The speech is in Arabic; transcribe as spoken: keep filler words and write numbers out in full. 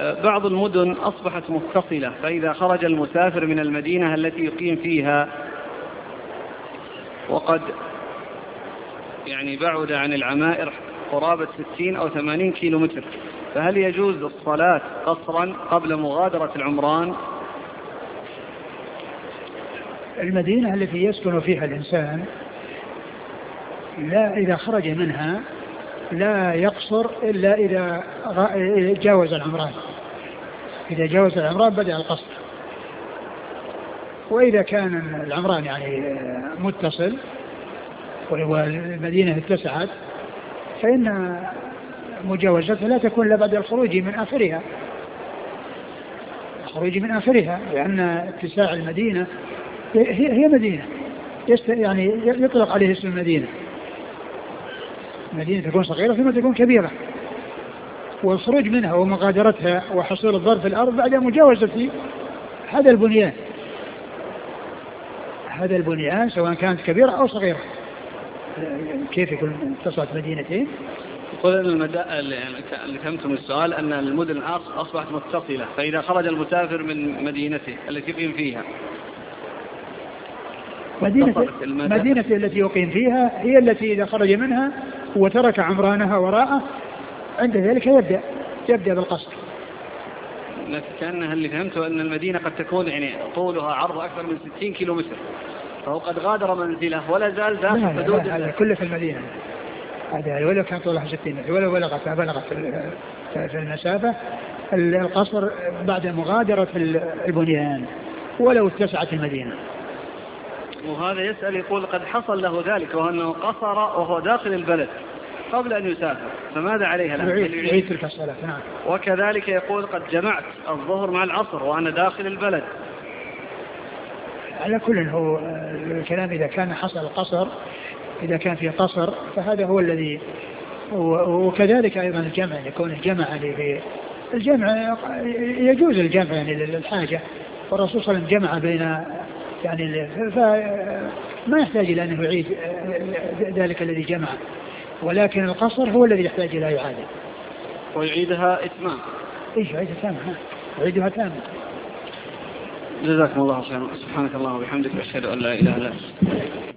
بعض المدن أصبحت متصلة، فإذا خرج المسافر من المدينة التي يقيم فيها وقد يعني بعد عن العمائر قرابة ستين أو ثمانين كيلو متر، فهل يجوز الصلاة قصرا قبل مغادرة العمران؟ المدينة التي يسكن فيها الإنسان لا إذا خرج منها لا يقصر إلا إذا جاوز العمران. إذا جاوز العمران بدأ القصر. وإذا كان العمران يعني متصل والمدينة اتسعت فإن مجاوزتها لا تكون إلا بعد الخروج من آخرها الخروج من آخرها لأن اتساع المدينة هي هي مدينة يعني يطلق عليه اسم المدينة. مدينة تكون صغيرة ثم تكون كبيرة، والخروج منها ومغادرتها وحصول الضرر في الأرض بعد مجاوزة هذا البنيان هذا البنيان سواء كانت كبيرة أو صغيرة. كيف يكون اتصلت مدينتين؟ يقول المدى... اللي فهمتم السؤال أن المدن أصبحت متصلة، فإذا خرج المسافر من مدينته التي يقيم فيها مدينة مدينة التي يقيم فيها هي التي إذا خرج منها وترك عمرانها وراءه عند ذلك يبدأ يبدأ بالقصر. كأنها اللي فهمته أن المدينة قد تكون يعني طولها عرض أكثر من ستين كيلو متر، فهو قد غادر منزله ولا زال داخل حدود. هذا كله في المدينة، هذا ولو كان طولها ستين متر ولو بلغت بلغت في المسافة. القصر بعد مغادرة البنيان ولو اتسعت المدينة. وهذا يسأل يقول قد حصل له ذلك وأنه قصر وهو داخل البلد قبل أن يسافر، فماذا عليه الآن؟ يعيد تلك الصلاة. نعم. وكذلك يقول قد جمعت الظهر مع العصر وأنا داخل البلد. على كل هو الكلام إذا كان حصل القصر، إذا كان في قصر فهذا هو الذي، وكذلك أيضا الجمع يكون الجمع يعني الجمع يجوز الجمع يعني للحاجة، والرسول صلى الله عليه وسلم جمع بين يعني فما يحتاج إلى أنه يعيد ذلك الذي جمع، ولكن القصر هو الذي يحتاج إلى إعادة. ويعيدها إتمام. إيش يعيدها تامة؟ يعيدها تامة. جزاكم الله خيرا. سبحانك اللهم وبحمدك أشهد أن لا إله إلا أنت.